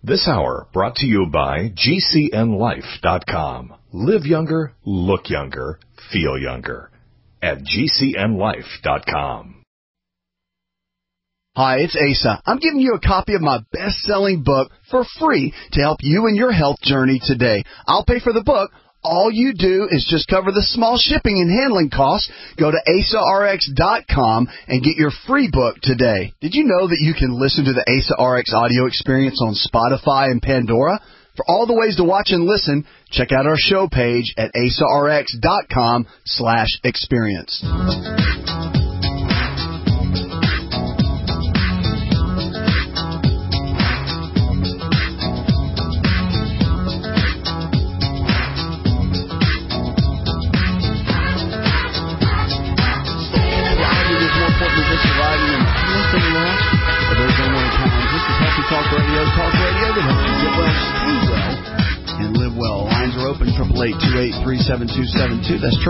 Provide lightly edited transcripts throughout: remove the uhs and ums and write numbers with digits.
This hour brought to you by GCNLife.com. Live younger, look younger, feel younger. At GCNLife.com. Hi, it's Asa. I'm giving you a copy of my best-selling book for free to help you in your health journey today. I'll pay for the book. All you do is just cover the small shipping and handling costs. Go to AsaRx.com and get your free book today. Did you know that you can listen to the AsaRx audio experience on Spotify and Pandora? For all the ways to watch and listen, check out our show page at AsaRx.com/experience. Talk radio that helps you get well, stay well, and live well. Lines are open, 888-283-7272. That's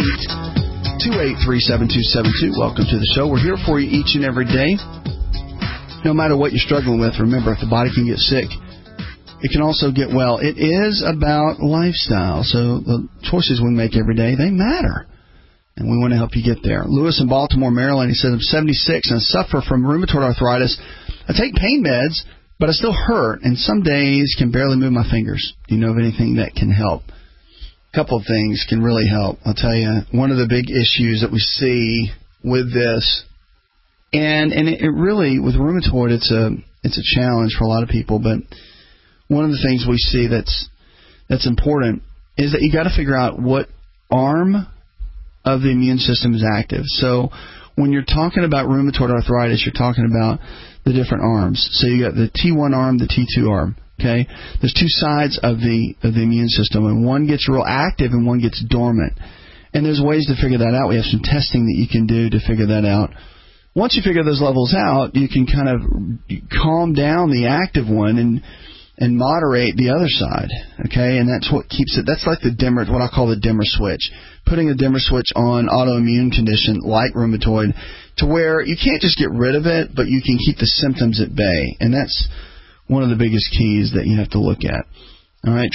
888-283-7272. Welcome to the show. We're here for you each and every day. No matter what you're struggling with, remember, if the body can get sick, it can also get well. It is about lifestyle, so the choices we make every day, they matter. And we want to help you get there. Lewis in Baltimore, Maryland, he says, I'm 76 and I suffer from rheumatoid arthritis. I take pain meds, but I still hurt, and some days can barely move my fingers. Do you know of anything that can help? A couple of things can really help. I'll tell you, one of the big issues that we see with this, and it really, with rheumatoid, it's a challenge for a lot of people, but one of the things we see that's important is that you got to figure out what arm of the immune system is active. So when you're talking about rheumatoid arthritis, you're talking about the different arms. So you got the T1 arm, the T2 arm. Okay, there's two sides of the immune system, and one gets real active and one gets dormant. And there's ways to figure that out. We have some testing that you can do to figure that out. Once you figure those levels out, you can kind of calm down the active one and moderate the other side. Okay, and that's what keeps it. That's like the dimmer, what I call the dimmer switch. Putting a dimmer switch on autoimmune condition like rheumatoid to where you can't just get rid of it, but you can keep the symptoms at bay. And that's one of the biggest keys that you have to look at. All right,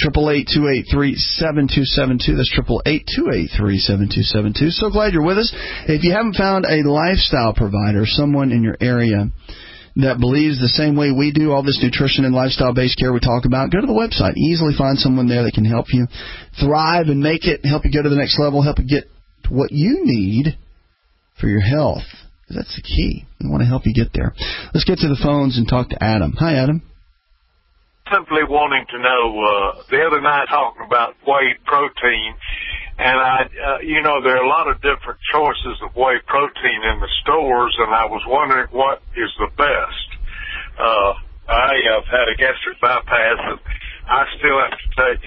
888-283-7272. That's 888-283-7272. So glad you're with us. If you haven't found a lifestyle provider, someone in your area that believes the same way we do, all this nutrition and lifestyle-based care we talk about, go to the website. Easily find someone there that can help you thrive and make it, help you go to the next level, help you get what you need for your health. That's the key. We want to help you get there. Let's get to the phones and talk to Adam. Hi, Adam. Simply wanting to know, the other night talking about whey protein, and there are a lot of different choices of whey protein in the stores, and I was wondering what is the best. I have had a gastric bypass, and I still have to take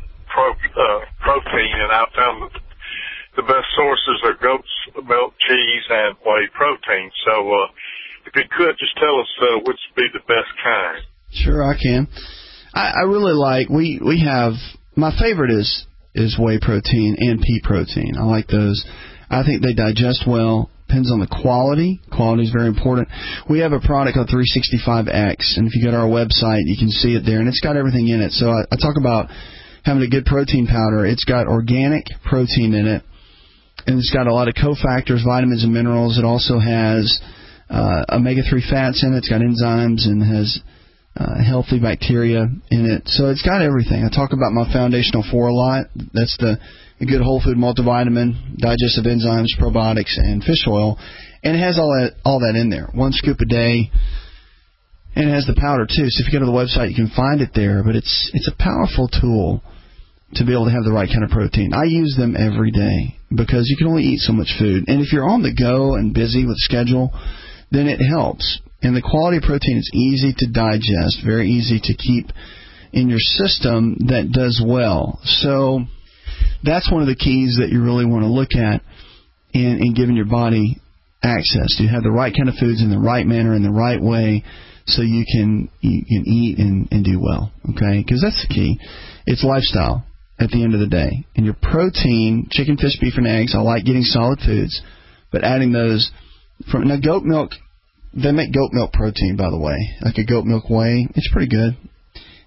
protein, and I found that the best sources are goat's milk, cheese, and whey protein. So if you could, just tell us which would be the best kind. Sure, I can. I really like, we have, my favorite is whey protein and pea protein. I like those. I think they digest well. Depends on the quality. Quality is very important. We have a product called 365X, and if you go to our website, you can see it there, and it's got everything in it. So I talk about having a good protein powder. It's got organic protein in it, and it's got a lot of cofactors, vitamins and minerals. It also has omega-3 fats in it. It's got enzymes and has healthy bacteria in it. So it's got everything. I talk about my Foundational 4 a lot. That's the good whole food multivitamin, digestive enzymes, probiotics, and fish oil. And it has all that in there. 1 scoop a day. And it has the powder, too. So if you go to the website, you can find it there. But it's a powerful tool to be able to have the right kind of protein. I use them every day because you can only eat so much food. And if you're on the go and busy with schedule, then it helps. And the quality of protein is easy to digest, very easy to keep in your system that does well. So that's one of the keys that you really want to look at in giving your body access. You have the right kind of foods in the right manner, in the right way, so you can eat and do well, okay? Because that's the key. It's lifestyle at the end of the day. And your protein, chicken, fish, beef, and eggs, I like getting solid foods, but adding those from, now goat milk, they make goat milk protein, by the way, like a goat milk whey. It's pretty good.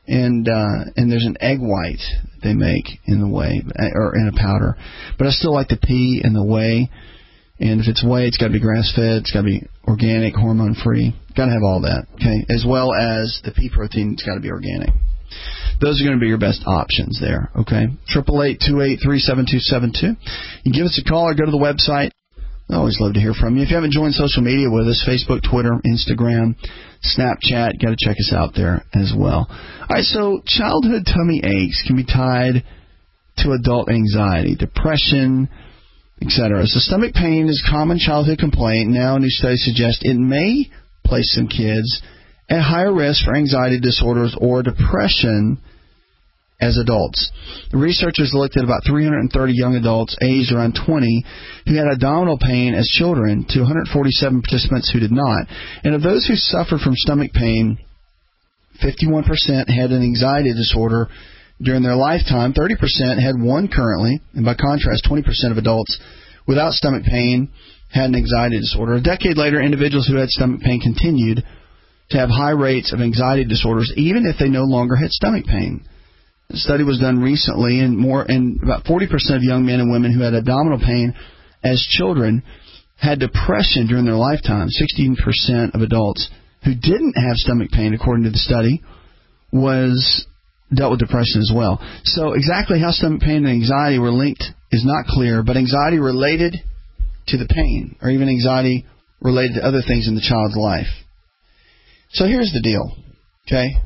and there's an egg white they make in the whey, or in a powder. But I still like the pea and the whey. And if it's whey, it's got to be grass-fed, it's got to be organic, hormone-free. Got to have all that, okay? As well as the pea protein, it's got to be organic. Those are going to be your best options there, okay? 888-283-7272. You give us a call or go to the website. I always love to hear from you. If you haven't joined social media with us, Facebook, Twitter, Instagram, Snapchat, got to check us out there as well. All right, so childhood tummy aches can be tied to adult anxiety, depression, etc. So stomach pain is a common childhood complaint. Now new studies suggest it may place some kids at higher risk for anxiety disorders or depression as adults. The researchers looked at about 330 young adults aged around 20 who had abdominal pain as children to 147 participants who did not. And of those who suffered from stomach pain, 51% had an anxiety disorder during their lifetime. 30% had one currently, and by contrast, 20% of adults without stomach pain had an anxiety disorder. A decade later, individuals who had stomach pain continued to have high rates of anxiety disorders even if they no longer had stomach pain. The study was done recently, and about 40% of young men and women who had abdominal pain as children had depression during their lifetime. 16% of adults who didn't have stomach pain, according to the study, dealt with depression as well. So exactly how stomach pain and anxiety were linked is not clear, but anxiety related to the pain, or even anxiety related to other things in the child's life. So here's the deal, okay?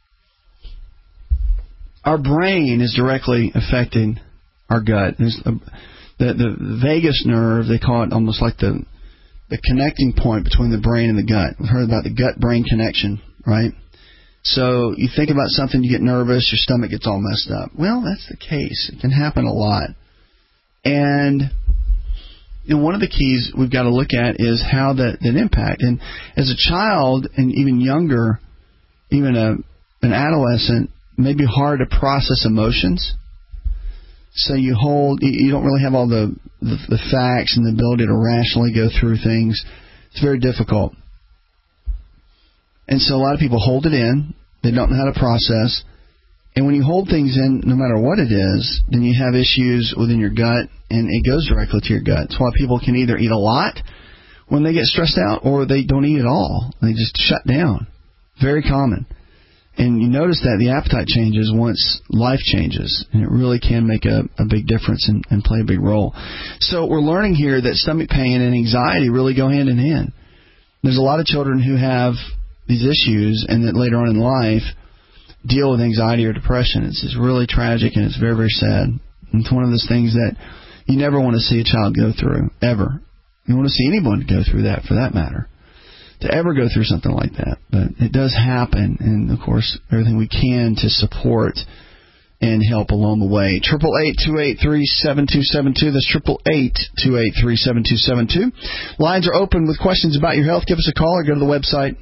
Our brain is directly affecting our gut. The vagus nerve, they call it almost like the connecting point between the brain and the gut. We've heard about the gut-brain connection, right? So you think about something, you get nervous, your stomach gets all messed up. Well, that's the case. It can happen a lot. And one of the keys we've got to look at is how that impact. And as a child, and even younger, even an adolescent, it may be hard to process emotions. So you don't really have all the facts and the ability to rationally go through things. It's very difficult. And so a lot of people hold it in. They don't know how to process. And when you hold things in, no matter what it is, then you have issues within your gut, and it goes directly to your gut. That's why people can either eat a lot when they get stressed out, or they don't eat at all. They just shut down. Very common. And you notice that the appetite changes once life changes, and it really can make a big difference and play a big role. So we're learning here that stomach pain and anxiety really go hand in hand. There's a lot of children who have these issues, and that later on in life deal with anxiety or depression. It's just really tragic, and it's very, very sad. And it's one of those things that you never want to see a child go through, ever. You don't want to see anyone go through that, for that matter, to ever go through something like that. But it does happen, and, of course, everything we can to support and help along the way. 888-283-7272. That's 888-283-7272. Lines are open with questions about your health. Give us a call or go to the website.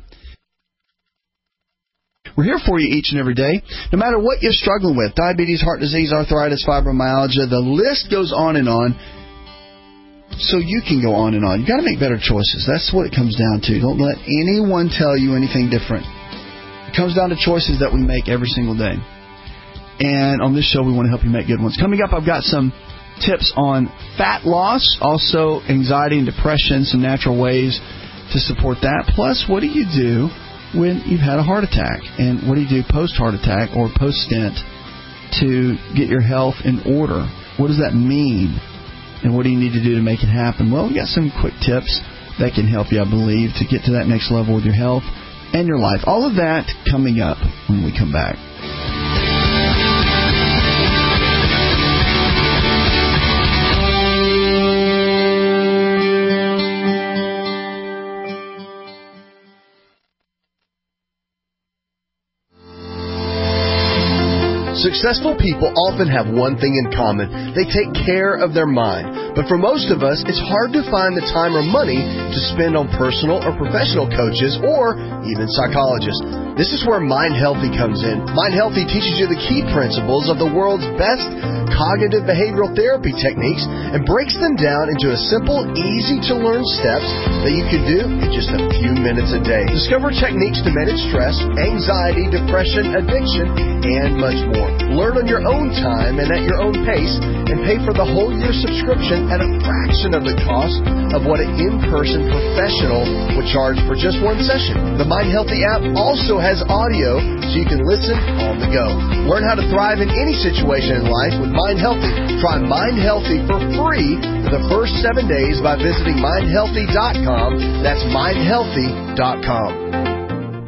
We're here for you each and every day, no matter what you're struggling with. Diabetes, heart disease, arthritis, fibromyalgia, the list goes on and on. So you can go on and on. You've got to make better choices. That's what it comes down to. Don't let anyone tell you anything different. It comes down to choices that we make every single day. And on this show, we want to help you make good ones. Coming up, I've got some tips on fat loss, also anxiety and depression, some natural ways to support that. Plus, what do you do when you've had a heart attack? And what do you do post-heart attack or post-stent to get your health in order? What does that mean? And what do you need to do to make it happen? Well, we got some quick tips that can help you, I believe, to get to that next level with your health and your life. All of that coming up when we come back. Successful people often have one thing in common. They take care of their mind. But for most of us, it's hard to find the time or money to spend on personal or professional coaches or even psychologists. This is where Mind Healthy comes in. Mind Healthy teaches you the key principles of the world's best cognitive behavioral therapy techniques and breaks them down into a simple, easy-to-learn steps that you can do in just a few minutes a day. Discover techniques to manage stress, anxiety, depression, addiction, and much more. Learn on your own time and at your own pace, and pay for the whole year subscription at a fraction of the cost of what an in-person professional would charge for just one session. The Mind Healthy app also has audio so you can listen on the go. Learn how to thrive in any situation in life with Mind Healthy. Try Mind Healthy for free for the first 7 days by visiting mindhealthy.com. That's mindhealthy.com.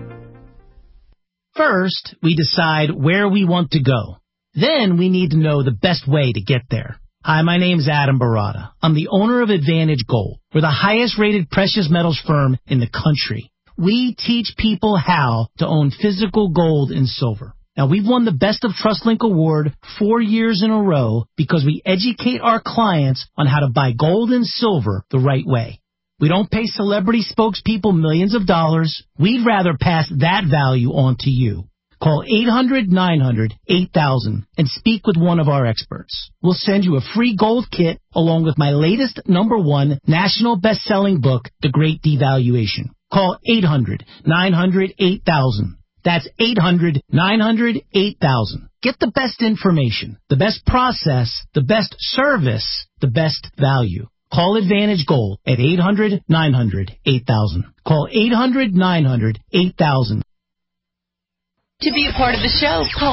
First, we decide where we want to go. Then we need to know the best way to get there. Hi, my name's Adam Barada. I'm the owner of Advantage Gold. We're the highest-rated precious metals firm in the country. We teach people how to own physical gold and silver. Now, we've won the Best of TrustLink Award 4 years in a row because we educate our clients on how to buy gold and silver the right way. We don't pay celebrity spokespeople millions of dollars. We'd rather pass that value on to you. Call 800-900-8000 and speak with one of our experts. We'll send you a free gold kit along with my latest #1 national best-selling book, The Great Devaluation. Call 800-900-8000. That's 800-900-8000. Get the best information, the best process, the best service, the best value. Call Advantage Gold at 800-900-8000. Call 800-900-8000. To be a part of the show, call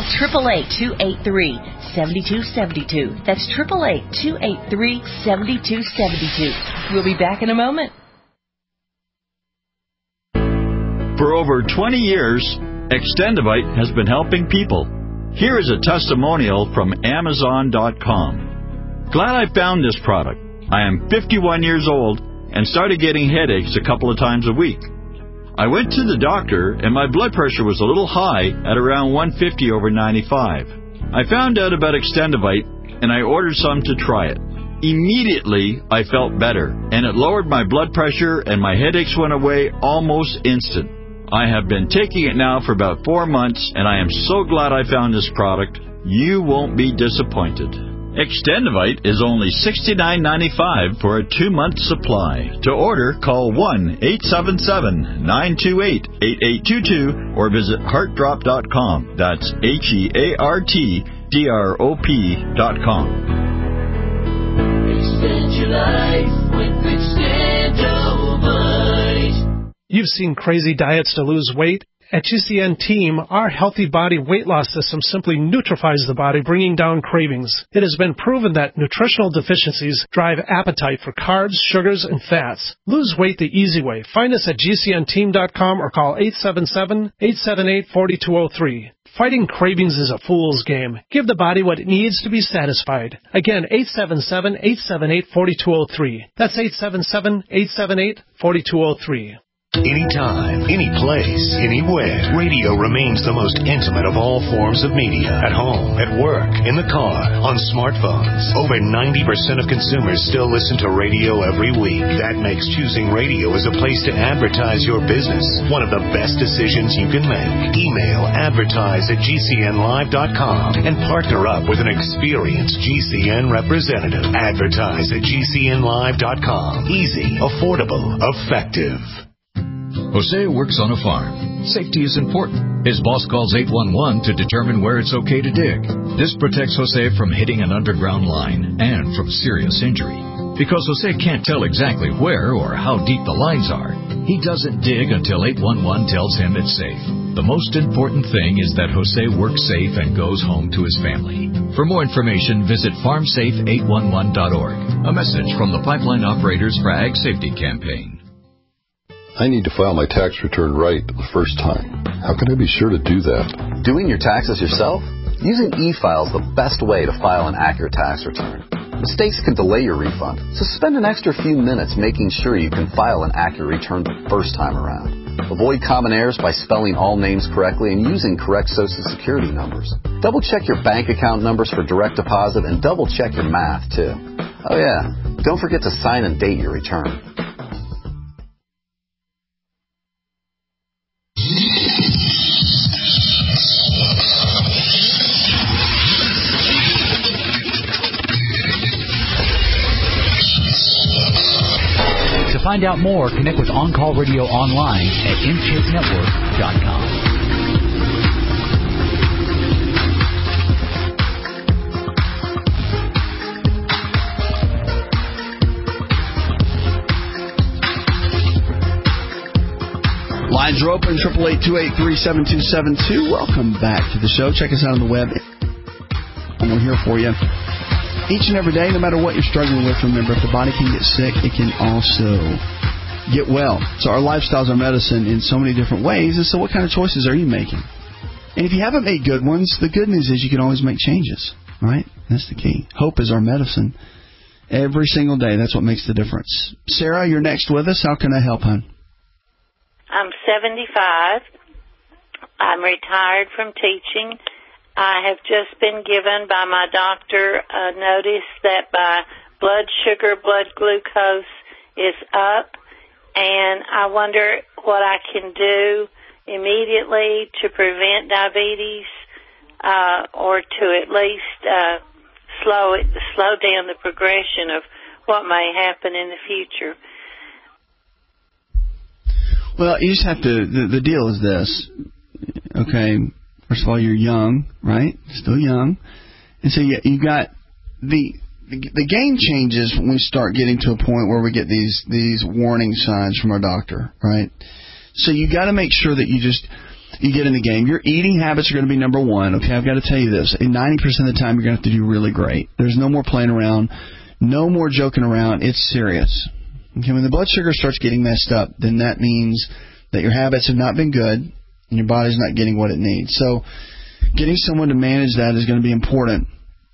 888-283-7272. That's 888-283-7272. We'll be back in a moment. For over 20 years, Extendivite has been helping people. Here is a testimonial from Amazon.com. Glad I found this product. I am 51 years old and started getting headaches a couple of times a week. I went to the doctor and my blood pressure was a little high at around 150 over 95. I found out about Extendivite and I ordered some to try it. Immediately, I felt better and it lowered my blood pressure and my headaches went away almost instant. I have been taking it now for about 4 months and I am so glad I found this product. You won't be disappointed. Extendivite is only $69.95 for a 2-month supply. To order, call 1-877-928-8822 or visit heartdrop.com. That's HEARTDROP.com. Extend your life with Extendivite. You've seen crazy diets to lose weight. At GCN Team, our healthy body weight loss system simply neutralizes the body, bringing down cravings. It has been proven that nutritional deficiencies drive appetite for carbs, sugars, and fats. Lose weight the easy way. Find us at GCNteam.com or call 877-878-4203. Fighting cravings is a fool's game. Give the body what it needs to be satisfied. Again, 877-878-4203. That's 877-878-4203. Anytime, any place, anywhere. Radio remains the most intimate of all forms of media. At home, at work, in the car, on smartphones. Over 90% of consumers still listen to radio every week. That makes choosing radio as a place to advertise your business one of the best decisions you can make. Email advertise@gcnlive.com and partner up with an experienced GCN representative. Advertise at gcnlive.com. Easy, affordable, effective. Jose works on a farm. Safety is important. His boss calls 811 to determine where it's okay to dig. This protects Jose from hitting an underground line and from serious injury. Because Jose can't tell exactly where or how deep the lines are, he doesn't dig until 811 tells him it's safe. The most important thing is that Jose works safe and goes home to his family. For more information, visit farmsafe811.org. A message from the Pipeline Operators for Ag Safety Campaign. I need to file my tax return right the first time. How can I be sure to do that? Doing your taxes yourself? Using e-file is the best way to file an accurate tax return. Mistakes can delay your refund, so spend an extra few minutes making sure you can file an accurate return the first time around. Avoid common errors by spelling all names correctly and using correct Social Security numbers. Double-check your bank account numbers for direct deposit and double-check your math, too. Oh, yeah. Don't forget to sign and date your return. To find out more, connect with On Call Radio online at InShapeNetwork.com. Lines are open, 888-283-7272. Welcome back to the show. Check us out on the web. And we're here for you each and every day, no matter what you're struggling with. Remember, if the body can get sick, it can also get well. So our lifestyles are medicine in so many different ways. And so what kind of choices are you making? And if you haven't made good ones, the good news is you can always make changes, right? That's the key. Hope is our medicine every single day. That's what makes the difference. Sarah, you're next with us. How can I help, hon? I'm 75. I'm retired from teaching. I have just been given by my doctor a notice that my blood sugar, blood glucose is up, and I wonder what I can do immediately to prevent diabetes or to at least slow down the progression of what may happen in the future. Well, you just have to, the deal is this, okay, first of all, you're young, right? Still young. And so you got, the game changes when we start getting to a point where we get these warning signs from our doctor, right? So you got to make sure that you get in the game. Your eating habits are going to be number one, okay? I've got to tell you this. 90% of the time, you're going to have to do really great. There's no more playing around, no more joking around. It's serious. Okay, when the blood sugar starts getting messed up, then that means that your habits have not been good and your body's not getting what it needs. So getting someone to manage that is going to be important.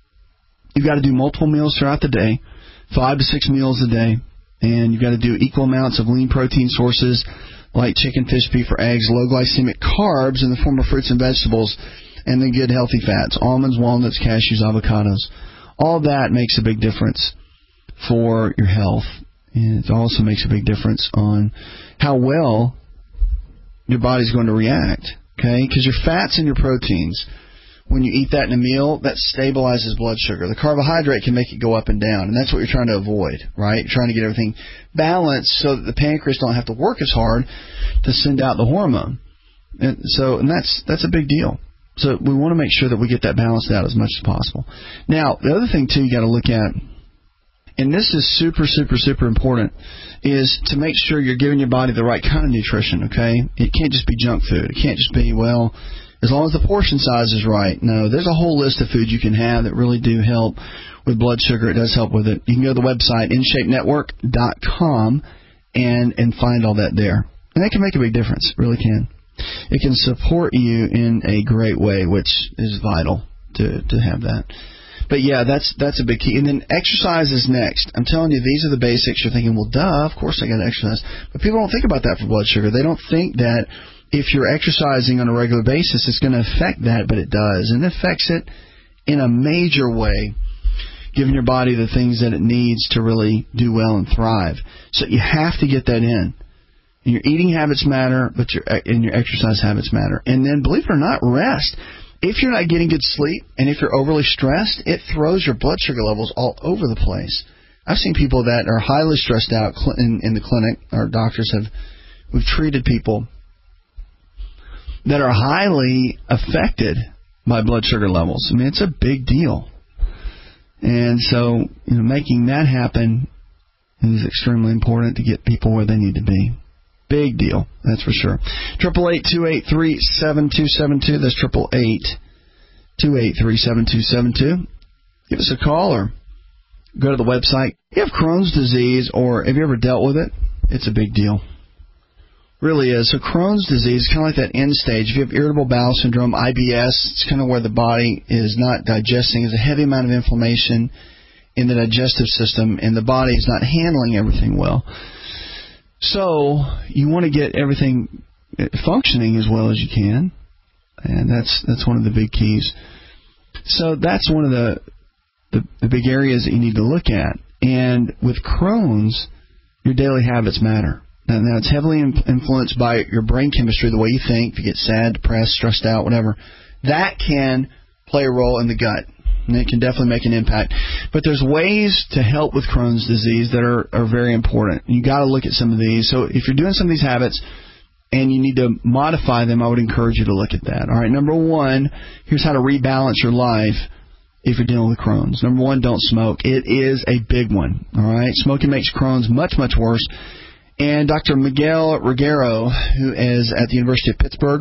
You've got to do multiple meals throughout the day, 5 to 6 meals a day, and you've got to do equal amounts of lean protein sources like chicken, fish, beef, or eggs, low glycemic carbs in the form of fruits and vegetables, and then good healthy fats, almonds, walnuts, cashews, avocados. All that makes a big difference for your health. And it also makes a big difference on how well your body's going to react, okay? Because your fats and your proteins, when you eat that in a meal, that stabilizes blood sugar. The carbohydrate can make it go up and down, and that's what you're trying to avoid, right? You're trying to get everything balanced so that the pancreas don't have to work as hard to send out the hormone. And that's a big deal. So we want to make sure that we get that balanced out as much as possible. Now, the other thing, too, you got to look at, and this is super, super, super important, is to make sure you're giving your body the right kind of nutrition, okay? It can't just be junk food. It can't just be, well, as long as the portion size is right. No, there's a whole list of foods you can have that really do help with blood sugar. It does help with it. You can go to the website, InShapeNetwork.com, and find all that there. And that can make a big difference. It really can. It can support you in a great way, which is vital to have that. But yeah, that's a big key. And then exercise is next. I'm telling you, these are the basics. You're thinking, well, duh, of course I got to exercise. But people don't think about that for blood sugar. They don't think that if you're exercising on a regular basis, it's going to affect that, but it does. And it affects it in a major way, giving your body the things that it needs to really do well and thrive. So you have to get that in. And your eating habits matter, but your exercise habits matter. And then, believe it or not, rest. If you're not getting good sleep and if you're overly stressed, it throws your blood sugar levels all over the place. I've seen people that are highly stressed out in the clinic. Our doctors we've treated people that are highly affected by blood sugar levels. I mean, it's a big deal. And so, making that happen is extremely important to get people where they need to be. Big deal, that's for sure. 888-283-7272. That's 888-283-7272. Give us a call or go to the website. If you have Crohn's disease or have you ever dealt with it, it's a big deal. Really is. So Crohn's disease is kind of like that end stage. If you have irritable bowel syndrome, IBS, it's kind of where the body is not digesting. There's a heavy amount of inflammation in the digestive system, and the body is not handling everything well. So you want to get everything functioning as well as you can, and that's one of the big keys. So that's one of the big areas that you need to look at. And with Crohn's, your daily habits matter. Now it's heavily influenced by your brain chemistry, the way you think. If you get sad, depressed, stressed out, whatever, that can play a role in the gut, and it can definitely make an impact. But there's ways to help with Crohn's disease that are very important. You got to look at some of these. So if you're doing some of these habits and you need to modify them, I would encourage you to look at that. All right, number one, here's how to rebalance your life if you're dealing with Crohn's. Number one, don't smoke. It is a big one. All right, smoking makes Crohn's much, much worse. And Dr. Miguel Reguero, who is at the University of Pittsburgh,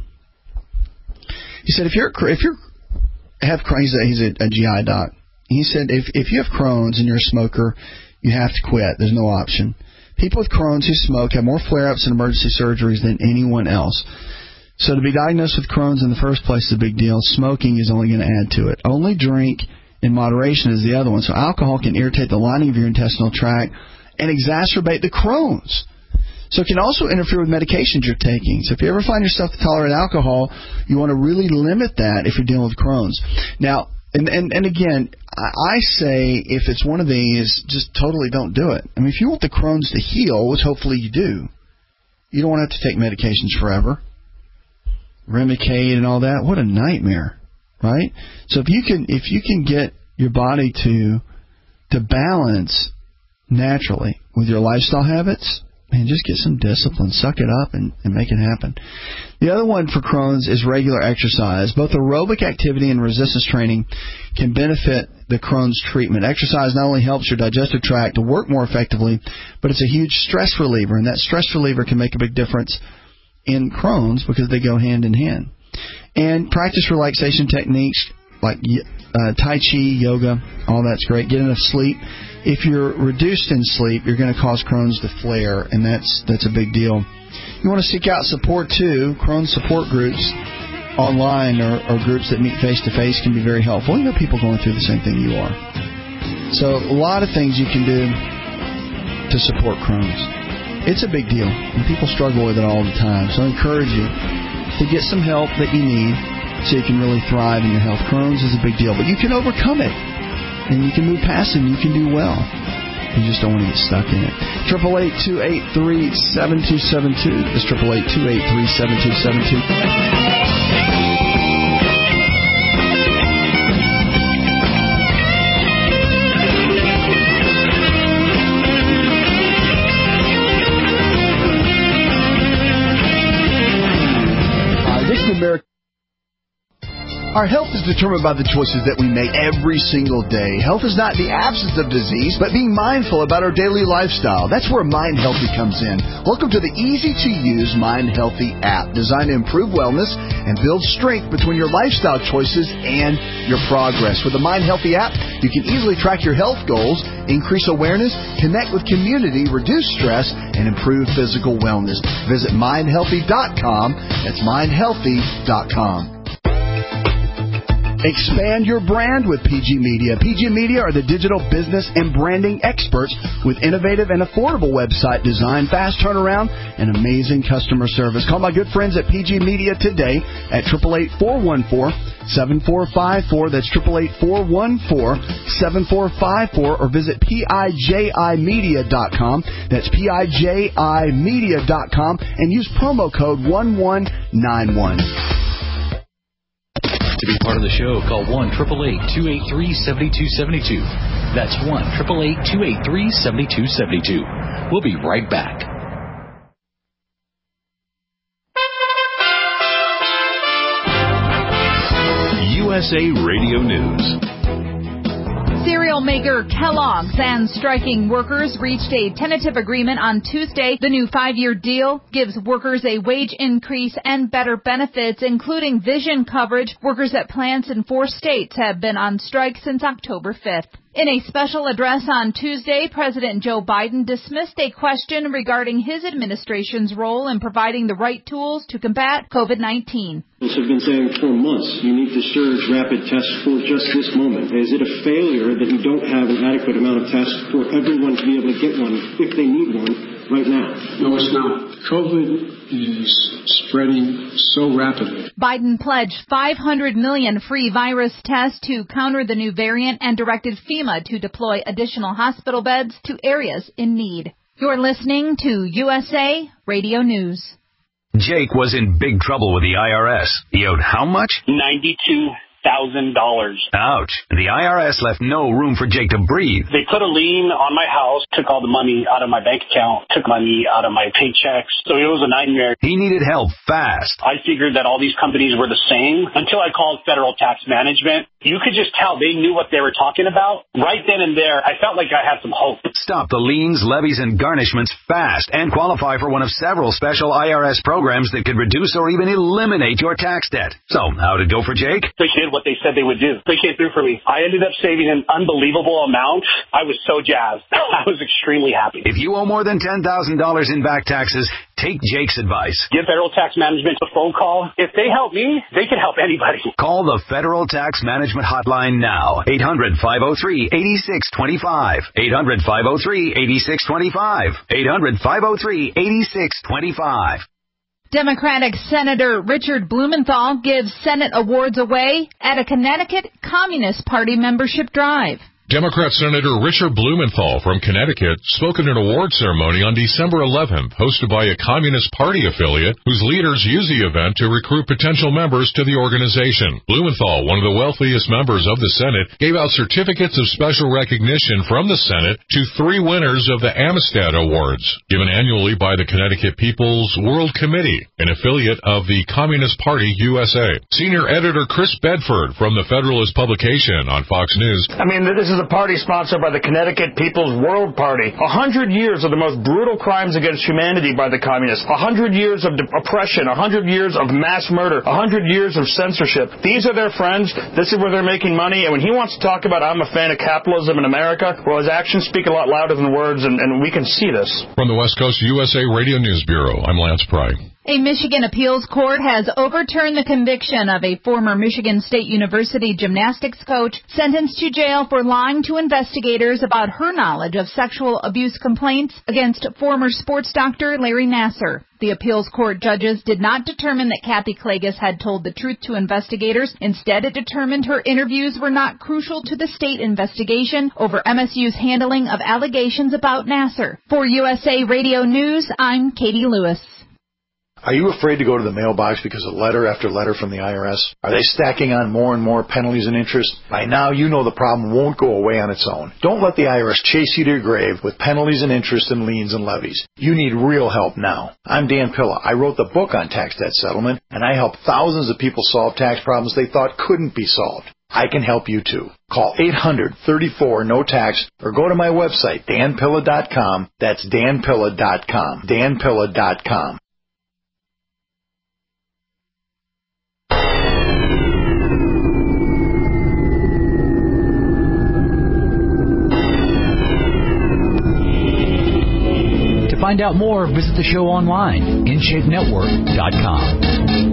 he said if you have Crohn's, he's a GI doc. He said if you have Crohn's and you're a smoker, you have to quit. There's no option. People with Crohn's who smoke have more flare-ups and emergency surgeries than anyone else. So to be diagnosed with Crohn's in the first place is a big deal. Smoking is only going to add to it. Only drink in moderation is the other one. So alcohol can irritate the lining of your intestinal tract and exacerbate the Crohn's. So it can also interfere with medications you're taking. So if you ever find yourself to tolerate alcohol, you want to really limit that if you're dealing with Crohn's. Now, and again, I say if it's one of these, just totally don't do it. I mean, if you want the Crohn's to heal, which hopefully you do, you don't want to have to take medications forever. Remicade and all that, what a nightmare, right? So if you can get your body to balance naturally with your lifestyle habits, and just get some discipline, suck it up, and make it happen. The other one for Crohn's is regular exercise. Both aerobic activity and resistance training can benefit the Crohn's treatment. Exercise not only helps your digestive tract to work more effectively, but it's a huge stress reliever, and that stress reliever can make a big difference in Crohn's because they go hand in hand. And practice relaxation techniques like Tai Chi, yoga, all that's great. Get enough sleep. If you're reduced in sleep, you're going to cause Crohn's to flare, and that's a big deal. You want to seek out support, too. Crohn's support groups online or groups that meet face-to-face can be very helpful. You know people going through the same thing you are. So a lot of things you can do to support Crohn's. It's a big deal, and people struggle with it all the time. So I encourage you to get some help that you need so you can really thrive in your health. Crohn's is a big deal, but you can overcome it. And you can move past it and you can do well. You just don't want to get stuck in it. 888-283-7272. That's 888-283-7272. Our health is determined by the choices that we make every single day. Health is not the absence of disease, but being mindful about our daily lifestyle. That's where Mind Healthy comes in. Welcome to the easy-to-use Mind Healthy app, designed to improve wellness and build strength between your lifestyle choices and your progress. With the Mind Healthy app, you can easily track your health goals, increase awareness, connect with community, reduce stress, and improve physical wellness. Visit mindhealthy.com. That's mindhealthy.com. Expand your brand with PG Media. PG Media are the digital business and branding experts with innovative and affordable website design, fast turnaround, and amazing customer service. Call my good friends at PG Media today at 888-414-7454. That's 888-414-7454, or visit PIJImedia.com. That's PIJImedia.com, and use promo code 1191. To be part of the show, call 1-888-283-7272. That's 1-888-283-7272. We'll be right back. USA Radio News. Cereal maker Kellogg's and striking workers reached a tentative agreement on Tuesday. The new 5-year deal gives workers a wage increase and better benefits, including vision coverage. Workers at plants in 4 states have been on strike since October 5th. In a special address on Tuesday, President Joe Biden dismissed a question regarding his administration's role in providing the right tools to combat COVID-19. Have been saying for months, you need to surge rapid tests for just this moment. Is it a failure that you don't have an adequate amount of tests for everyone to be able to get one if they need one right now. No, it's not. COVID is spreading so rapidly. Biden pledged $500 million free virus tests to counter the new variant and directed FEMA to deploy additional hospital beds to areas in need. You're listening to USA Radio News. Jake was in big trouble with the IRS. He owed how much? $92,000. Ouch. The IRS left no room for Jake to breathe. They put a lien on my house, took all the money out of my bank account, took money out of my paychecks. So it was a nightmare. He needed help fast. I figured that all these companies were the same until I called Federal Tax Management. You could just tell they knew what they were talking about. Right then and there, I felt like I had some hope. Stop the liens, levies, and garnishments fast and qualify for one of several special IRS programs that could reduce or even eliminate your tax debt. So, how'd it go for Jake? They did what they said they would do. They came through for me. I ended up saving an unbelievable amount. I was so jazzed. I was extremely happy. If you owe more than $10,000 in back taxes, take Jake's advice. Give Federal Tax Management a phone call. If they help me, they can help anybody. Call the Federal Tax Management Hotline now. 800-503-8625. 800-503-8625. 800-503-8625. Democratic Senator Richard Blumenthal gives Senate awards away at a Connecticut Communist Party membership drive. Democrat Senator Richard Blumenthal from Connecticut spoke at an award ceremony on December 11th, hosted by a Communist Party affiliate whose leaders use the event to recruit potential members to the organization. Blumenthal, one of the wealthiest members of the Senate, gave out certificates of special recognition from the Senate to 3 winners of the Amistad Awards, given annually by the Connecticut People's World Committee, an affiliate of the Communist Party USA. Senior editor Chris Bedford from the Federalist publication on Fox News. I mean, this is a party sponsored by the Connecticut People's World Party. 100 years of the most brutal crimes against humanity by the communists. 100 years of oppression. 100 years of mass murder. 100 years of censorship. These are their friends. This is where they're making money. And when he wants to talk about, I'm a fan of capitalism in America, well, his actions speak a lot louder than words, and we can see this. From the West Coast USA Radio News Bureau, I'm Lance Pry. A Michigan appeals court has overturned the conviction of a former Michigan State University gymnastics coach sentenced to jail for lying to investigators about her knowledge of sexual abuse complaints against former sports doctor Larry Nassar. The appeals court judges did not determine that Kathy Klages had told the truth to investigators. Instead, it determined her interviews were not crucial to the state investigation over MSU's handling of allegations about Nassar. For USA Radio News, I'm Katie Lewis. Are you afraid to go to the mailbox because of letter after letter from the IRS? Are they stacking on more and more penalties and interest? By now, you know the problem won't go away on its own. Don't let the IRS chase you to your grave with penalties and interest and liens and levies. You need real help now. I'm Dan Pilla. I wrote the book on tax debt settlement, and I help thousands of people solve tax problems they thought couldn't be solved. I can help you too. Call 800-34-NO-TAX or go to my website, danpilla.com. That's danpilla.com. danpilla.com. To find out more, visit the show online, InShapeNetwork.com.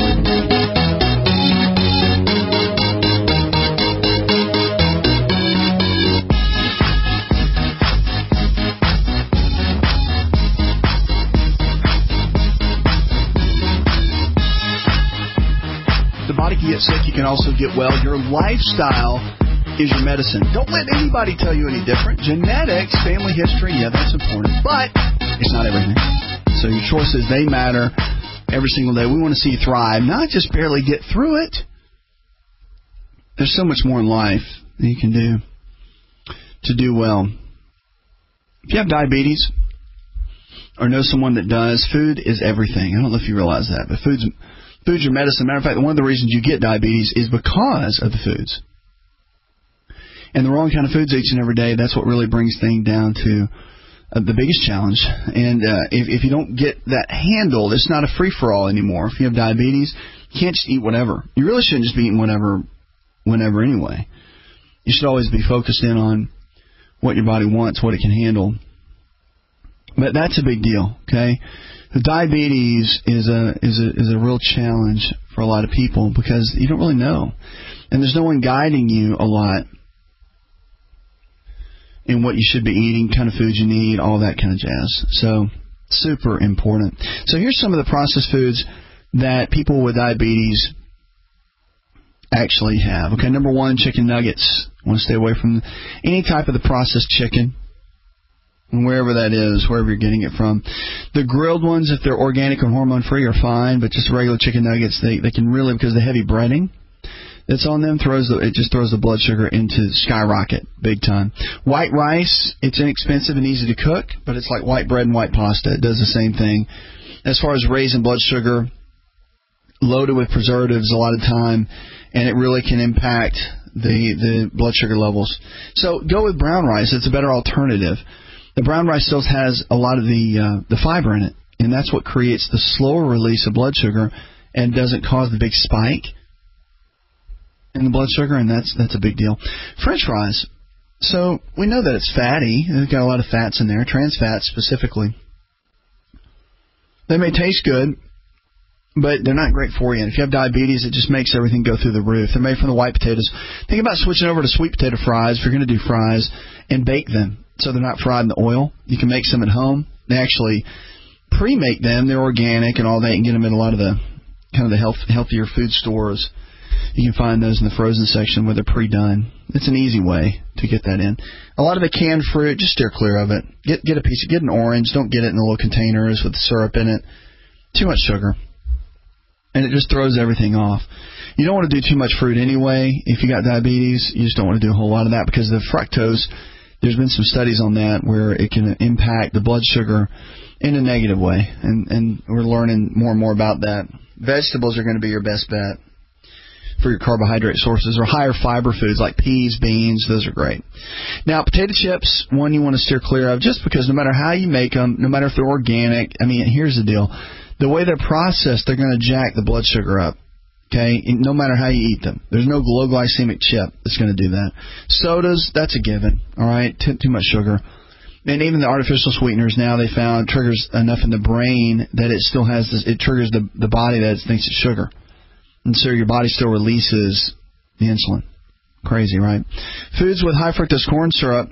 The body can get sick, you can also get well. Your lifestyle is your medicine. Don't let anybody tell you any different. Genetics, family history, yeah, that's important, but it's not everything. So your choices, they matter every single day. We want to see you thrive, not just barely get through it. There's so much more in life that you can do to do well. If you have diabetes or know someone that does, food is everything. I don't know if you realize that, but food's your medicine. Matter of fact, one of the reasons you get diabetes is because of the foods. And the wrong kind of foods each and every day, that's what really brings things down to the biggest challenge. And if you don't get that handled, it's not a free-for-all anymore. If you have diabetes, you can't just eat whatever. You really shouldn't just be eating whatever whenever anyway. You should always be focused in on what your body wants, what it can handle. But that's a big deal, okay? Diabetes is a real challenge for a lot of people because you don't really know. And there's no one guiding you a lot in what you should be eating, kind of foods you need, all that kind of jazz. So Super important. So here's some of the processed foods that people with diabetes actually have. Okay, number one, chicken nuggets. I want to stay away from any type of the processed chicken, wherever that is, wherever you're getting it from. The grilled ones, if they're organic and hormone-free, are fine, but just regular chicken nuggets, they can really, because the heavy breading that's on them it just throws the blood sugar into skyrocket, big time. White rice, it's inexpensive and easy to cook, but it's like white bread and white pasta. It does the same thing. As far as raising blood sugar, loaded with preservatives a lot of time, and it really can impact the blood sugar levels. So go with brown rice. It's a better alternative. The brown rice still has a lot of the fiber in it, and that's what creates the slower release of blood sugar and doesn't cause the big spike in the blood sugar, and that's a big deal. French fries. So we know that it's fatty. It's got a lot of fats in there, trans fats specifically. They may taste good, but they're not great for you. And if you have diabetes, it just makes everything go through the roof. They're made from the white potatoes. Think about switching over to sweet potato fries if you're going to do fries, and bake them so they're not fried in the oil. You can make some at home. They actually pre-make them. They're organic and all that. You can get them at a lot of the kind of the healthier food stores. You can find those in the frozen section where they're pre-done. It's an easy way to get that in. A lot of the canned fruit, just steer clear of it. Get an orange. Don't get it in the little containers with syrup in it. Too much sugar. And it just throws everything off. You don't want to do too much fruit anyway. If you got diabetes, you just don't want to do a whole lot of that because the fructose, there's been some studies on that where it can impact the blood sugar in a negative way. And we're learning more and more about that. Vegetables are going to be your best bet for your carbohydrate sources, or higher fiber foods like peas, beans. Those are great. Now, potato chips, one you want to steer clear of just because no matter how you make them, no matter if they're organic, I mean, here's the deal. The way they're processed, they're going to jack the blood sugar up, okay, no matter how you eat them. There's no low glycemic chip that's going to do that. Sodas, that's a given, all right, too much sugar. And even the artificial sweeteners now, they found triggers enough in the brain that it still has this, it triggers the body that it thinks it's sugar. And so your body still releases the insulin. Crazy, right? Foods with high fructose corn syrup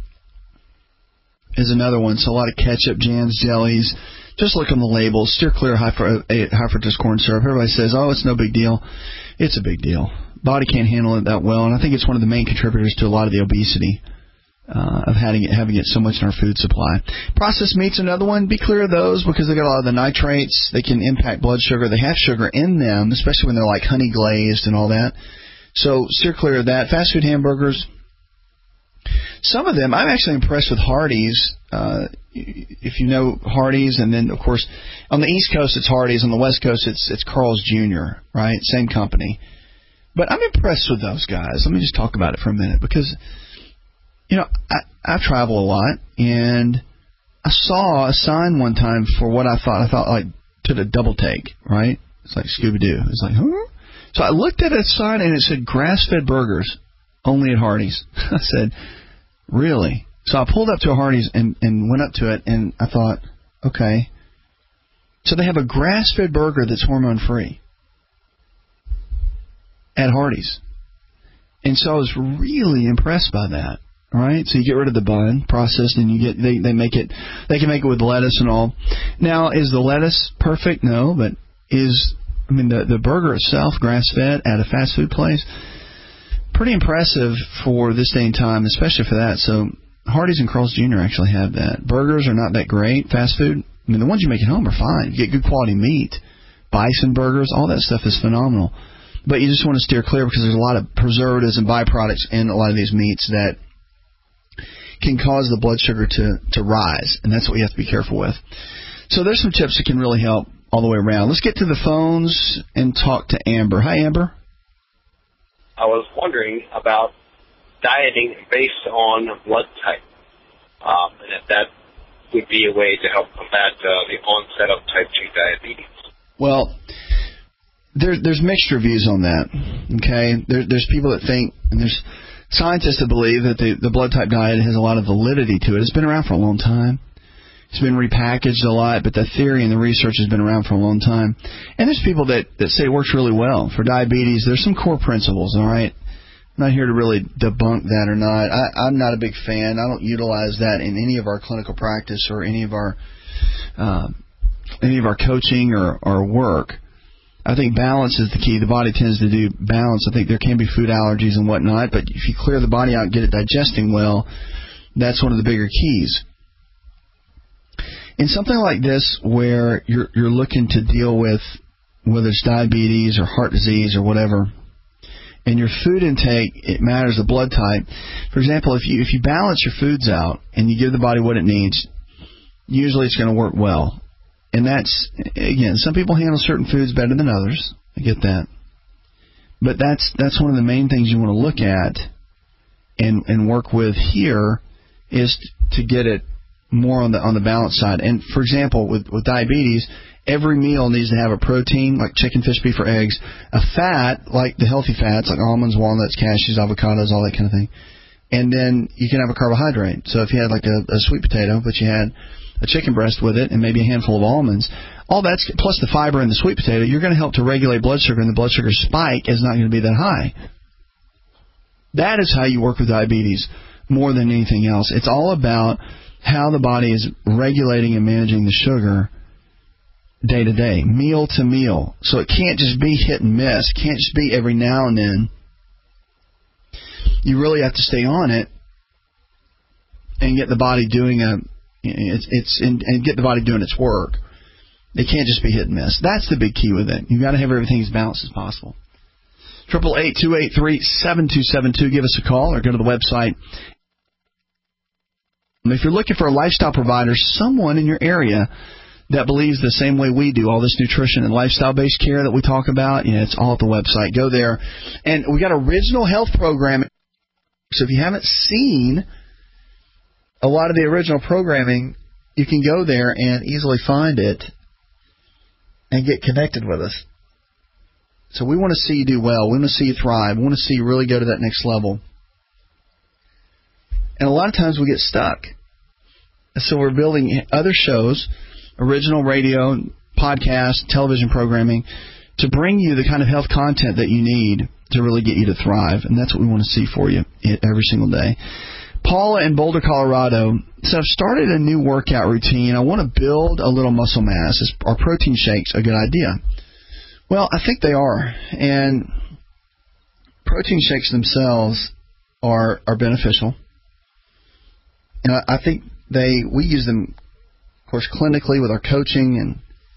is another one. So a lot of ketchup, jams, jellies. Just look on the labels. Steer clear of high fructose corn syrup. Everybody says, oh, it's no big deal. It's a big deal. Body can't handle it that well, and I think it's one of the main contributors to a lot of the obesity of having it so much in our food supply. Processed meat's another one. Be clear of those because they got a lot of the nitrates. They can impact blood sugar. They have sugar in them, especially when they're like honey glazed and all that. So steer clear of that. Fast food hamburgers. Some of them, I'm actually impressed with Hardee's. If you know Hardee's, and then, of course, on the East Coast it's Hardee's. On the West Coast it's Carl's Jr., right? Same company. But I'm impressed with those guys. Let me just talk about it for a minute because, you know, I travel a lot, and I saw a sign one time for what I thought like to the double take, right? It's like Scooby-Doo. It's like, huh? So I looked at a sign, and it said grass-fed burgers only at Hardee's. I said, really? So I pulled up to a Hardee's and went up to it, and I thought, okay. So they have a grass-fed burger that's hormone-free at Hardee's. And so I was really impressed by that. All right, so you get rid of the bun, processed, and they can make it with lettuce and all. Now, is the lettuce perfect? No, but the burger itself, grass-fed at a fast food place, pretty impressive for this day and time, especially for that. So Hardee's and Carl's Jr. actually have that. Burgers are not that great. Fast food, the ones you make at home are fine. You get good quality meat. Bison burgers, all that stuff is phenomenal. But you just want to steer clear because there's a lot of preservatives and byproducts in a lot of these meats that can cause the blood sugar to rise, and that's what you have to be careful with. So there's some tips that can really help all the way around. Let's get to the phones and talk to Amber. Hi, Amber. I was wondering about dieting based on blood type, and if that would be a way to help combat the onset of type 2 diabetes. Well, there's mixed reviews on that, okay? There's people that think, and there's scientists that believe that the blood type diet has a lot of validity to it. It's been around for a long time. It's been repackaged a lot, but the theory and the research has been around for a long time. And there's people that say it works really well. For diabetes, there's some core principles, all right? I'm not here to really debunk that or not. I'm not a big fan. I don't utilize that in any of our clinical practice or any of our any of our coaching or work, I think balance is the key. The body tends to do balance. I think there can be food allergies and whatnot, but if you clear the body out and get it digesting well, that's one of the bigger keys. In something like this where you're looking to deal with whether it's diabetes or heart disease or whatever, and your food intake, it matters the blood type. For example, if you balance your foods out and you give the body what it needs, usually it's going to work well. And that's, again, some people handle certain foods better than others. I get that. But that's one of the main things you want to look at and work with here is to get it more on the balance side. And, for example, with diabetes, every meal needs to have a protein, like chicken, fish, beef, or eggs, a fat, like the healthy fats, like almonds, walnuts, cashews, avocados, all that kind of thing. And then you can have a carbohydrate. So if you had like a sweet potato, but you had a chicken breast with it and maybe a handful of almonds, all that's plus the fiber in the sweet potato, you're going to help to regulate blood sugar, and the blood sugar spike is not going to be that high. That is how you work with diabetes more than anything else. It's all about how the body is regulating and managing the sugar day to day, meal to meal. So it can't just be hit and miss. It can't just be every now and then. You really have to stay on it and get the body doing and get the body doing its work. It can't just be hit and miss. That's the big key with it. You've got to have everything as balanced as possible. 888-283-7272. Give us a call or go to the website. If you're looking for a lifestyle provider, someone in your area that believes the same way we do, all this nutrition and lifestyle-based care that we talk about, it's all at the website. Go there. And we got original health programming. So if you haven't seen a lot of the original programming, you can go there and easily find it and get connected with us. So we want to see you do well. We want to see you thrive. We want to see you really go to that next level. And a lot of times we get stuck. So we're building other shows, original radio, podcast, television programming, to bring you the kind of health content that you need to really get you to thrive. And that's what we want to see for you every single day. Paula in Boulder, Colorado. So I've started a new workout routine. I want to build a little muscle mass. Are protein shakes a good idea? Well, I think they are. And protein shakes themselves are beneficial. And I think we use them, of course, clinically with our coaching, and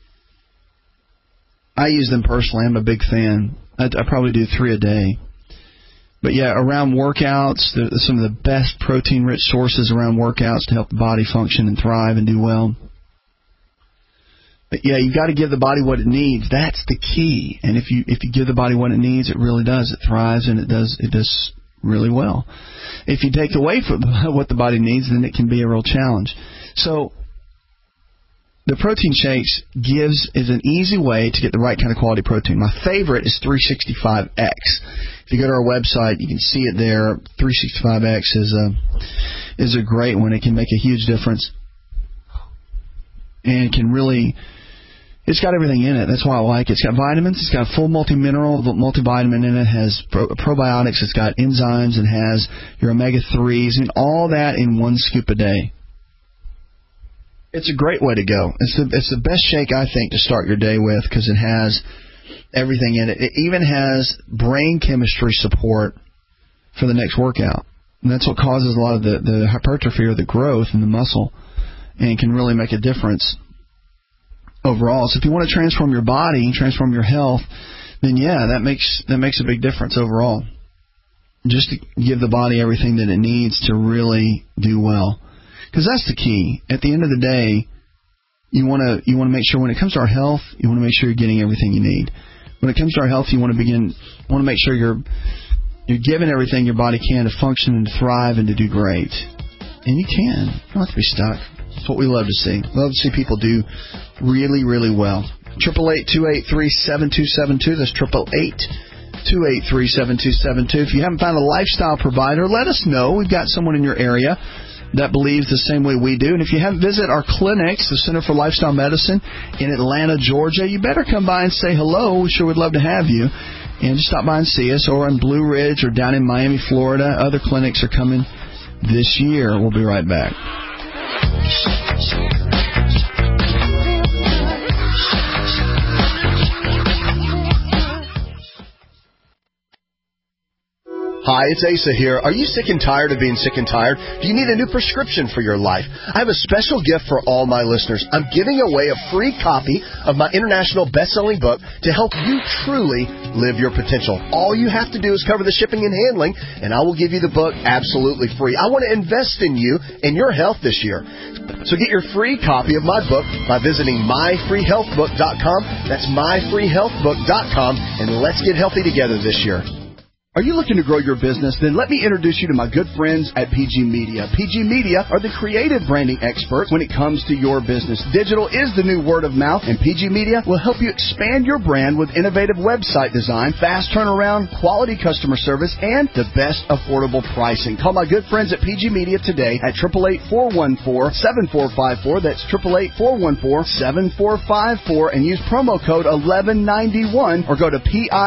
I use them personally. I'm a big fan. I probably do 3 a day. But yeah, around workouts, some of the best protein-rich sources around workouts to help the body function and thrive and do well. But yeah, you've got to give the body what it needs. That's the key. And if you give the body what it needs, it really does. It thrives, and it does really well. If you take away from what the body needs, then it can be a real challenge. So the protein shakes is an easy way to get the right kind of quality protein. My favorite is 365X. If you go to our website, you can see it there. 365X is a great one. It can make a huge difference, and it can really. It's got everything in it. That's why I like it. It's got vitamins. It's got full multi-mineral, multivitamin in it. It has probiotics. It's got enzymes. It has your omega-3s, and all that in 1 scoop a day. It's a great way to go. It's the best shake, I think, to start your day with because it has everything in it. It even has brain chemistry support for the next workout. And that's what causes a lot of the hypertrophy or the growth in the muscle, and it can really make a difference overall. So if you want to transform your body, transform your health, then yeah, that makes a big difference overall. Just to give the body everything that it needs to really do well. Because that's the key. At the end of the day, you want to make sure when it comes to our health, you want to make sure you're getting everything you need. When it comes to our health, you want to make sure you're giving everything your body can to function and to thrive and to do great. And you can. You don't have to be stuck. That's what we love to see. We love to see people do really, really well. 888-283-7272. That's 888-283-7272. If you haven't found a lifestyle provider, let us know. We've got someone in your area that believes the same way we do. And if you haven't visited our clinics, the Center for Lifestyle Medicine in Atlanta, Georgia, you better come by and say hello. We sure would love to have you. And just stop by and see us, or in Blue Ridge or down in Miami, Florida. Other clinics are coming this year. We'll be right back. Hi, it's Asa here. Are you sick and tired of being sick and tired? Do you need a new prescription for your life? I have a special gift for all my listeners. I'm giving away a free copy of my international best-selling book to help you truly live your potential. All you have to do is cover the shipping and handling, and I will give you the book absolutely free. I want to invest in you and your health this year. So get your free copy of my book by visiting myfreehealthbook.com. That's myfreehealthbook.com, and let's get healthy together this year. Are you looking to grow your business? Then let me introduce you to my good friends at PG Media. PG Media are the creative branding experts when it comes to your business. Digital is the new word of mouth, and PG Media will help you expand your brand with innovative website design, fast turnaround, quality customer service, and the best affordable pricing. Call my good friends at PG Media today at 888-414-7454. That's 888-414-7454, and use promo code 1191 or go to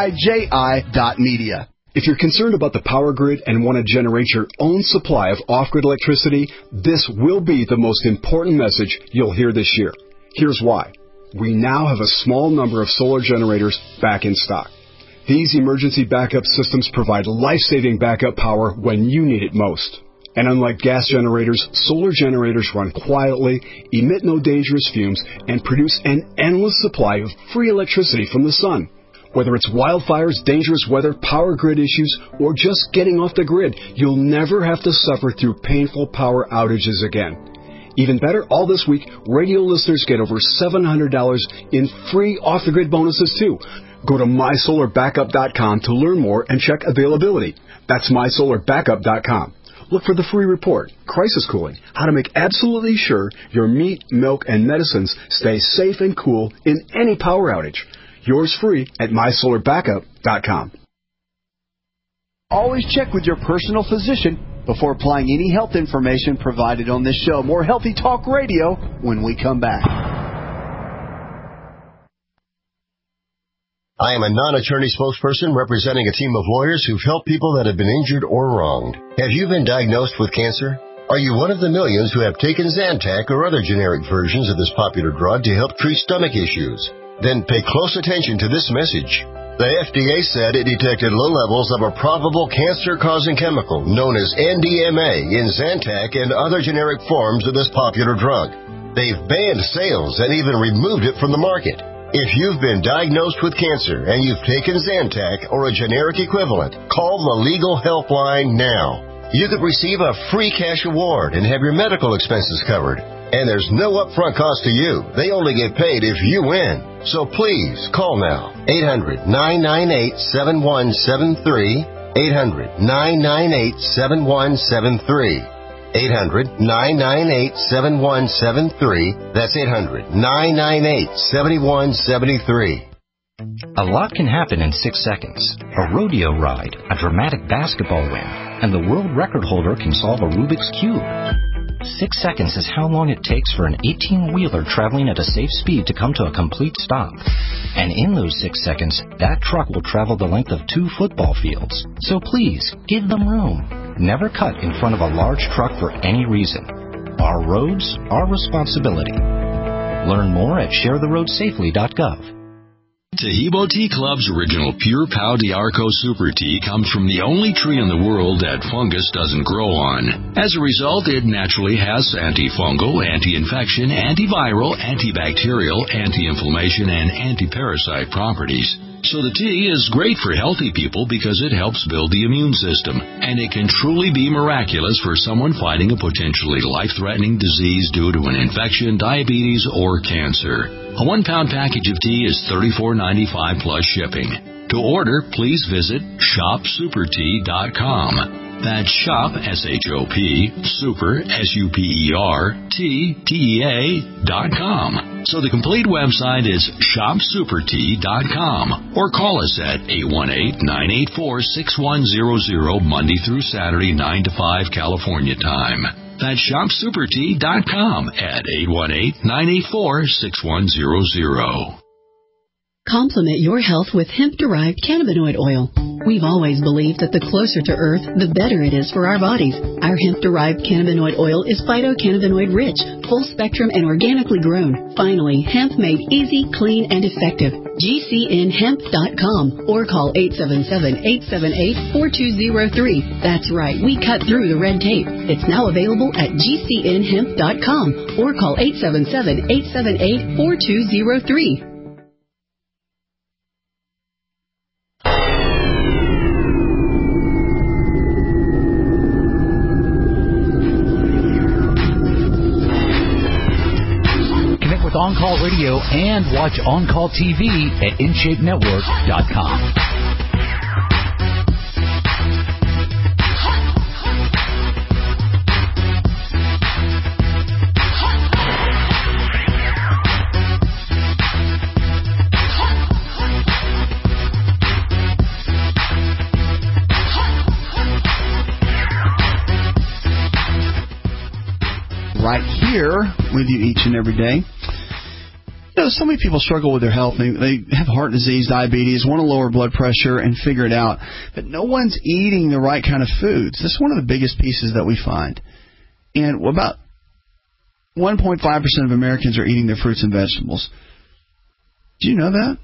PIJI.media. If you're concerned about the power grid and want to generate your own supply of off-grid electricity, this will be the most important message you'll hear this year. Here's why. We now have a small number of solar generators back in stock. These emergency backup systems provide life-saving backup power when you need it most. And unlike gas generators, solar generators run quietly, emit no dangerous fumes, and produce an endless supply of free electricity from the sun. Whether it's wildfires, dangerous weather, power grid issues, or just getting off the grid, you'll never have to suffer through painful power outages again. Even better, all this week, radio listeners get over $700 in free off-the-grid bonuses, too. Go to mysolarbackup.com to learn more and check availability. That's mysolarbackup.com. Look for the free report, Crisis Cooling, how to make absolutely sure your meat, milk, and medicines stay safe and cool in any power outage. Yours free at mysolarbackup.com. Always check with your personal physician before applying any health information provided on this show. More Healthy Talk Radio when we come back. I am a non-attorney spokesperson representing a team of lawyers who've helped people that have been injured or wronged. Have you been diagnosed with cancer? Are you one of the millions who have taken Zantac or other generic versions of this popular drug to help treat stomach issues? Then pay close attention to this message. The FDA said it detected low levels of a probable cancer-causing chemical known as NDMA in Zantac and other generic forms of this popular drug. They've banned sales and even removed it from the market. If you've been diagnosed with cancer and you've taken Zantac or a generic equivalent, call the Legal Helpline now. You could receive a free cash award and have your medical expenses covered. And there's no upfront cost to you. They only get paid if you win. So please, call now. 800-998-7173. 800-998-7173. 800-998-7173. That's 800-998-7173. A lot can happen in 6 seconds. A rodeo ride, a dramatic basketball win, and the world record holder can solve a Rubik's Cube. 6 seconds is how long it takes for an 18-wheeler traveling at a safe speed to come to a complete stop. And in those 6 seconds, that truck will travel the length of 2 football fields. So please, give them room. Never cut in front of a large truck for any reason. Our roads, our responsibility. Learn more at sharetheroadsafely.gov. Tahibo Tea Club's original Pure Pau d'Arco Super Tea comes from the only tree in the world that fungus doesn't grow on. As a result, it naturally has antifungal, anti-infection, antiviral, antibacterial, anti-inflammation, and anti-parasite properties. So the tea is great for healthy people because it helps build the immune system, and it can truly be miraculous for someone fighting a potentially life-threatening disease due to an infection, diabetes, or cancer. A 1-pound package of tea is $34.95 plus shipping. To order, please visit shopsupertea.com. That's shop, S-H-O-P, super, S-U-P-E-R, T-T-E-A.com. So the complete website is shopsupertea.com, or call us at 818-984-6100 Monday through Saturday, 9 to 5 California time. That's shopsupertea.com at 818-984-6100. Complement your health with hemp-derived cannabinoid oil. We've always believed that the closer to Earth, the better it is for our bodies. Our hemp-derived cannabinoid oil is phytocannabinoid-rich, full-spectrum, and organically grown. Finally, hemp made easy, clean, and effective. GCNhemp.com or call 877-878-4203. That's right, we cut through the red tape. It's now available at GCNhemp.com or call 877-878-4203. On Call Radio and watch On Call TV at InShapeNetwork.com. Right here with you each and every day. You know, so many people struggle with their health. They have heart disease, diabetes, want to lower blood pressure and figure it out. But no one's eating the right kind of foods. That's one of the biggest pieces that we find. And about 1.5% of Americans are eating their fruits and vegetables. Do you know that?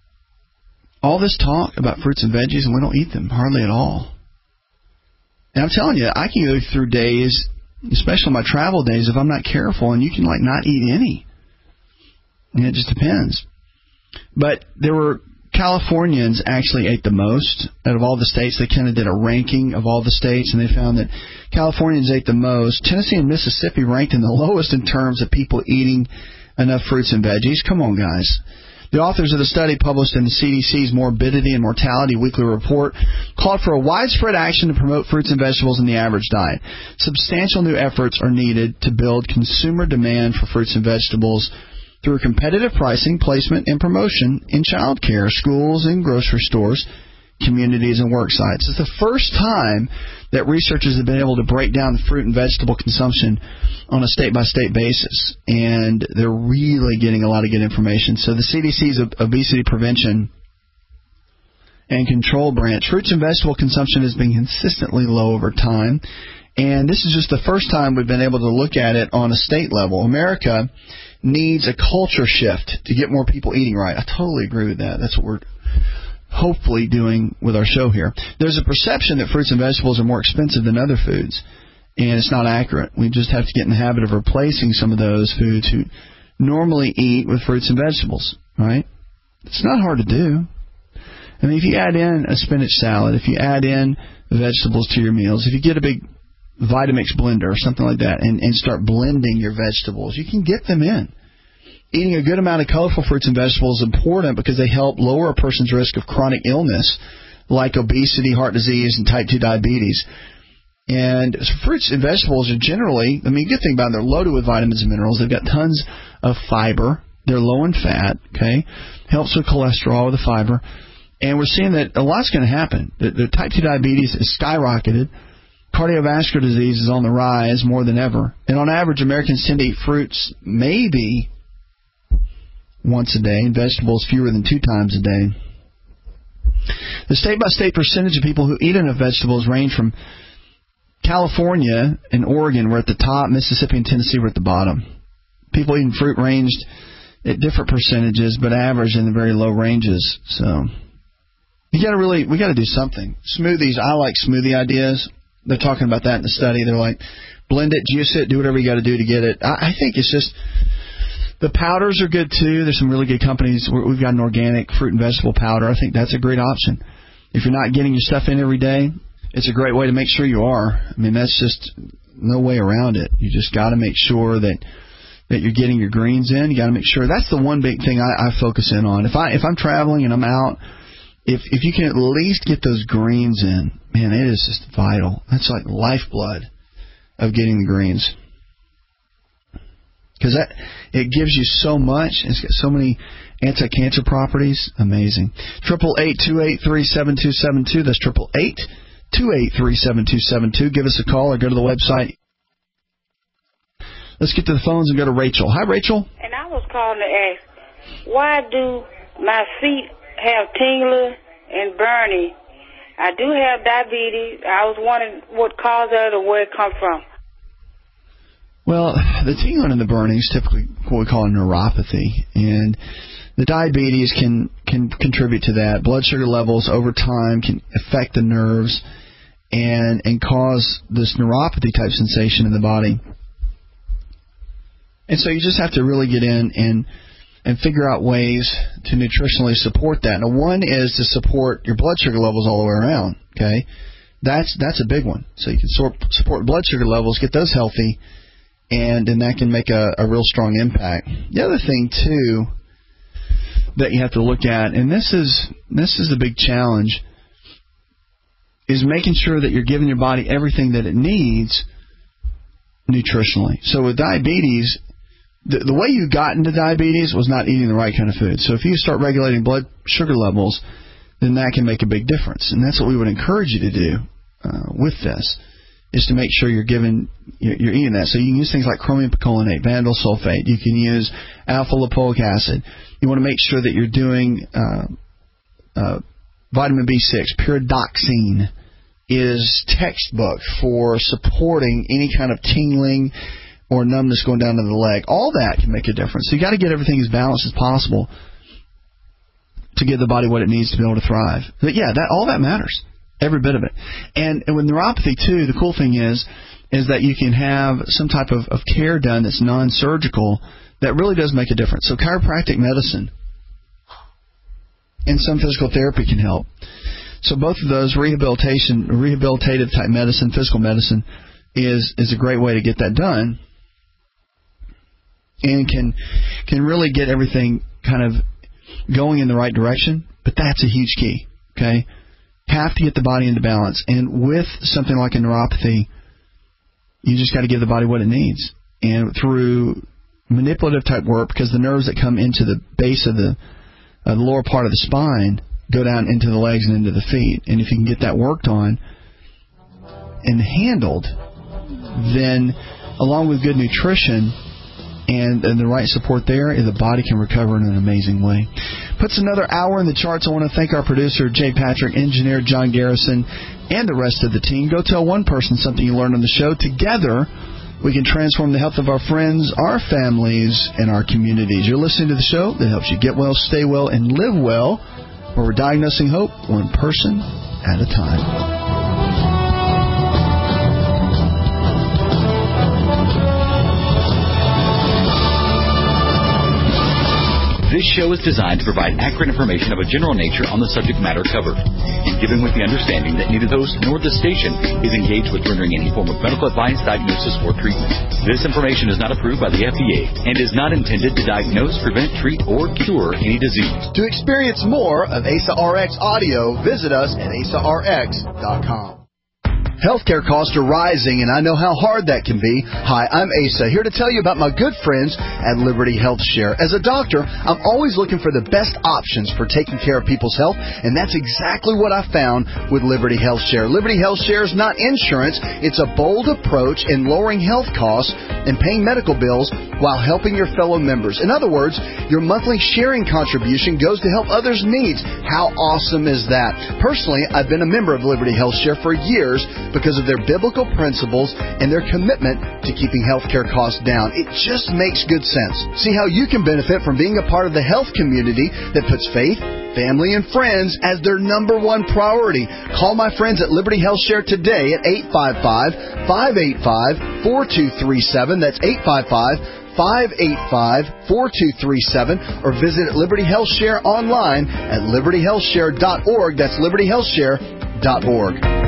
All this talk about fruits and veggies, and we don't eat them hardly at all. And I'm telling you, I can go through days, especially my travel days, if I'm not careful, and you can not eat any. And it just depends. But there were Californians actually ate the most out of all the states. They kind of did a ranking of all the states, and they found that Californians ate the most. Tennessee and Mississippi ranked in the lowest in terms of people eating enough fruits and veggies. Come on, guys. The authors of the study, published in the CDC's Morbidity and Mortality Weekly Report, called for a widespread action to promote fruits and vegetables in the average diet. Substantial new efforts are needed to build consumer demand for fruits and vegetables through competitive pricing, placement, and promotion in child care, schools and grocery stores, communities, and work sites. It's the first time that researchers have been able to break down the fruit and vegetable consumption on a state-by-state basis, and they're really getting a lot of good information. So the CDC's Obesity Prevention and Control Branch, fruits and vegetable consumption has been consistently low over time, and this is just the first time we've been able to look at it on a state level. America needs a culture shift to get more people eating right. I totally agree with that. That's what we're hopefully doing with our show here. There's a perception that fruits and vegetables are more expensive than other foods, and it's not accurate. We just have to get in the habit of replacing some of those foods who normally eat with fruits and vegetables, right? It's not hard to do. I mean, if you add in a spinach salad, if you add in vegetables to your meals, if you get a big Vitamix blender or something like that and start blending your vegetables, you can get them in. Eating a good amount of colorful fruits and vegetables is important because they help lower a person's risk of chronic illness like obesity, heart disease, and type 2 diabetes. And fruits and vegetables are generally, the good thing about them, they're loaded with vitamins and minerals. They've got tons of fiber. They're low in fat, okay? Helps with cholesterol with the fiber. And we're seeing that a lot's going to happen. The type 2 diabetes is skyrocketed. Cardiovascular disease is on the rise more than ever. And on average, Americans tend to eat fruits maybe once a day and vegetables fewer than 2 times a day. The state-by-state percentage of people who eat enough vegetables range from California and Oregon were at the top, Mississippi and Tennessee were at the bottom. People eating fruit ranged at different percentages, but average in the very low ranges. So we got to do something. Smoothies, I like smoothie ideas. They're talking about that in the study. They're like, blend it, juice it, do whatever you got to do to get it. I think it's just, the powders are good too. There's some really good companies. We've got an organic fruit and vegetable powder. I think that's a great option. If you're not getting your stuff in every day, it's a great way to make sure you are. That's just no way around it. You just got to make sure that you're getting your greens in. You got to make sure. That's the one big thing I focus in on. If I'm traveling and I'm out, if you can at least get those greens in, man, it is just vital. That's like lifeblood of getting the greens. Because it gives you so much. It's got so many anti-cancer properties. Amazing. 888-283-7272. That's 888-283-7272. Give us a call or go to the website. Let's get to the phones and go to Rachel. Hi, Rachel. And I was calling to ask, why do my feet have tingling and burning, I do have diabetes. I was wondering what caused it or where it comes from. Well, the tingling and the burning is typically what we call a neuropathy, and the diabetes can contribute to that. Blood sugar levels over time can affect the nerves and cause this neuropathy type sensation in the body. And so you just have to really get in and figure out ways to nutritionally support that. Now, one is to support your blood sugar levels all the way around. Okay, that's a big one. So you can support blood sugar levels, get those healthy, and then that can make a real strong impact. The other thing too that you have to look at, and this is the big challenge, is making sure that you're giving your body everything that it needs nutritionally. So with diabetes, the way you got into diabetes was not eating the right kind of food. So if you start regulating blood sugar levels, then that can make a big difference. And that's what we would encourage you to do with this, is to make sure you're eating that. So you can use things like chromium picolinate, vanadil sulfate. You can use alpha-lipoic acid. You want to make sure that you're doing vitamin B6. Pyridoxine is textbook for supporting any kind of tingling or numbness going down to the leg. All that can make a difference. So you got to get everything as balanced as possible to give the body what it needs to be able to thrive. But yeah, all that matters, every bit of it. And with neuropathy too, the cool thing is that you can have some type of care done that's non-surgical that really does make a difference. So chiropractic medicine and some physical therapy can help. So both of those, rehabilitative type medicine, physical medicine, is a great way to get that done, and can really get everything kind of going in the right direction. But that's a huge key. Okay, have to get the body into balance, and with something like a neuropathy, you just got to give the body what it needs, and through manipulative type work, because the nerves that come into the base of the lower part of the spine go down into the legs and into the feet. And if you can get that worked on and handled, then along with good nutrition and the right support there, the body can recover in an amazing way. Puts another hour in the charts. I want to thank our producer, Jay Patrick, engineer John Garrison, and the rest of the team. Go tell one person something you learned on the show. Together, we can transform the health of our friends, our families, and our communities. You're listening to the show that helps you get well, stay well, and live well, where we're diagnosing hope one person at a time. This show is designed to provide accurate information of a general nature on the subject matter covered, and given with the understanding that neither the host nor the station is engaged with rendering any form of medical advice, diagnosis, or treatment. This information is not approved by the FDA and is not intended to diagnose, prevent, treat, or cure any disease. To experience more of ASA RX audio, visit us at asarx.com. Healthcare costs are rising, and I know how hard that can be. Hi, I'm Asa, here to tell you about my good friends at Liberty Health Share. As a doctor, I'm always looking for the best options for taking care of people's health, and that's exactly what I found with Liberty Health Share. Liberty Health Share is not insurance. It's a bold approach in lowering health costs and paying medical bills while helping your fellow members. In other words, your monthly sharing contribution goes to help others' needs. How awesome is that? Personally, I've been a member of Liberty Health Share for years because of their biblical principles and their commitment to keeping healthcare costs down. It just makes good sense. See how you can benefit from being a part of the health community that puts faith, family, and friends as their number one priority. Call my friends at Liberty Health Share today at 855-585-4237. That's 855-585-4237, or visit Liberty Health Share online at libertyhealthshare.org. That's libertyhealthshare.org.